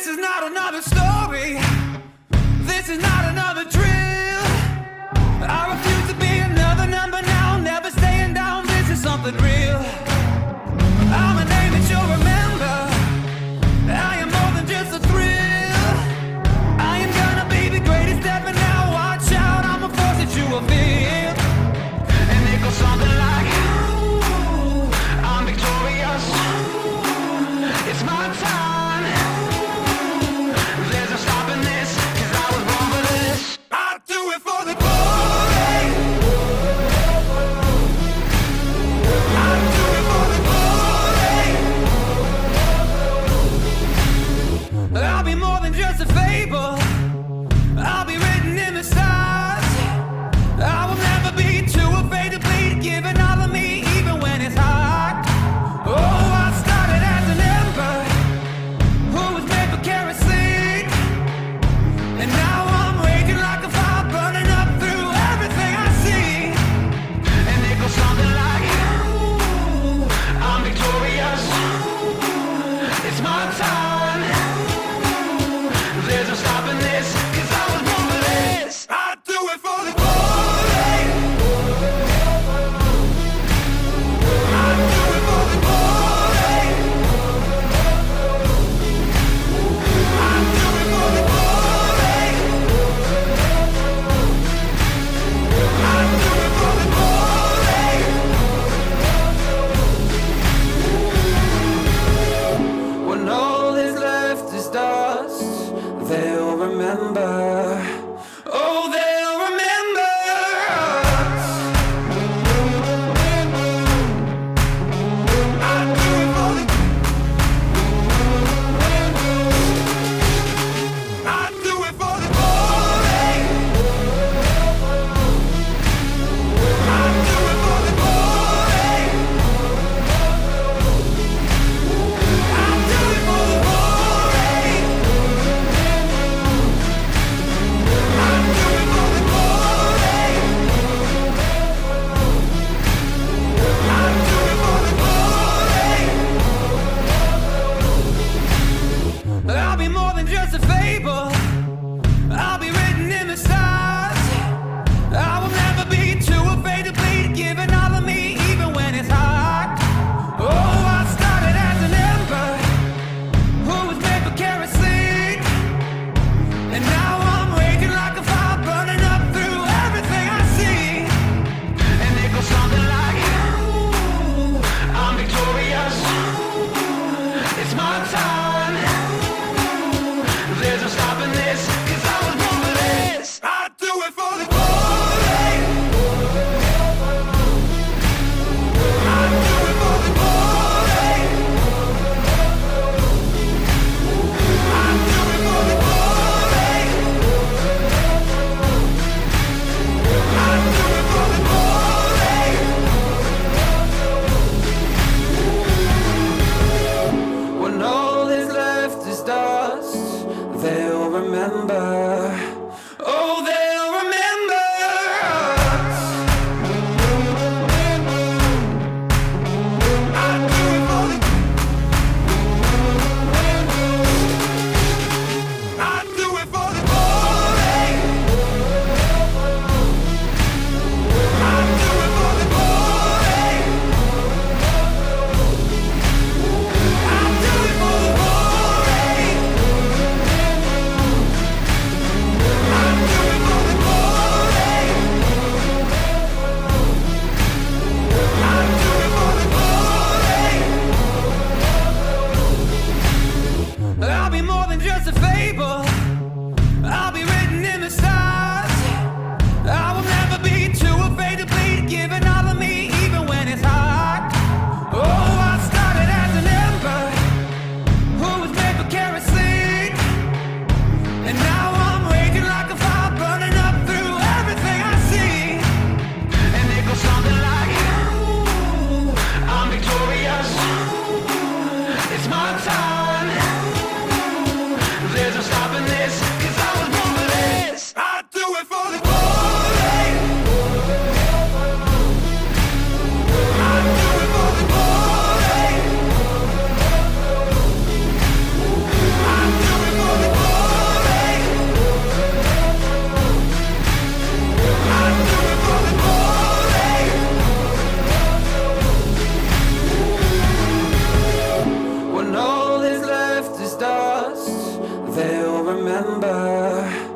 This is not another story. This is not another drill. I refuse to be another number now. Never staying down. This is something real. I'm a name that you'll remember. I am more than just a thrill. I am gonna be the greatest ever now. Watch out, I'm a force that you will feel. And it goes something like, ooh, I'm victorious. It's my time. There's no stopping this, 'cause I was born for this. I do it for the glory. I do it for the glory. I'll be more than just a fable. I'll be written in the stars. I will never be too afraid to bleed, giving all of me even when it's hard. Oh, I started as an ember who was made for kerosene, and now I'm raging like a fire, burning up through everything I see. And it goes something like, ooh, I'm victorious. It's my time. There's no stopping this, 'cause I was born for this. I do it for the glory. I do it for the glory. I do it for the glory. I do it for the glory. When all is left is dust, they'll remember. Oh, they'll remember us. I do it for the. I do it for the glory. I do it for the glory. I do it for the glory. I do it for the glory. I do it for the glory. I'll be more than just a fable. I'll be written in the stars. I will never be too afraid to bleed, giving all of me even when it's hard. Oh, I started as an ember who was made for kerosene, and now I'm raging like a fire, burning up through everything I see. And it goes something like, ooh, I'm victorious. It's my time. There's no stopping this, 'cause I was born for this. I do it for the glory. I do it for the glory. I do it for the glory. I do it for the glory. When all is left is dust, they'll remember. Oh, they'll remember us. I do it for the. I do it for the glory. I do it for the glory. I do it for the glory. I do it for the glory. I do it for the glory. I'll be more than just a fable. I'll be written in the stars. I will never be too afraid to bleed, giving all of me even when it's hard. Oh, I started as an ember who was made for kerosene, and now I'm raging like a fire, burning up through everything I see. And it goes something like, ooh, I'm victorious. It's my time. There's no stopping remember